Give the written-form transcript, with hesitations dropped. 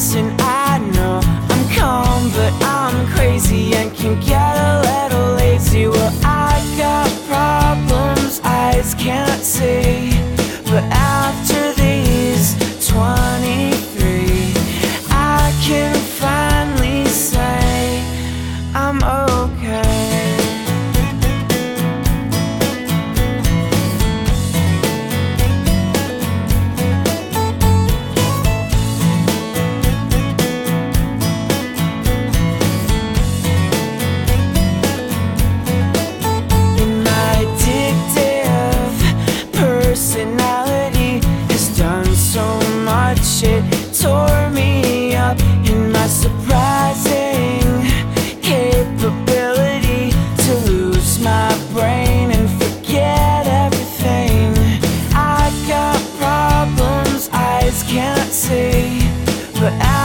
Listen, I know I'm calm, but I'm crazy and can get a little lazy. Well, I got problems eyes can't see, but after these 23, I can finally say I'm okay. It tore me up in my surprising capability to lose my brain and forget everything. I got problems eyes can't see, but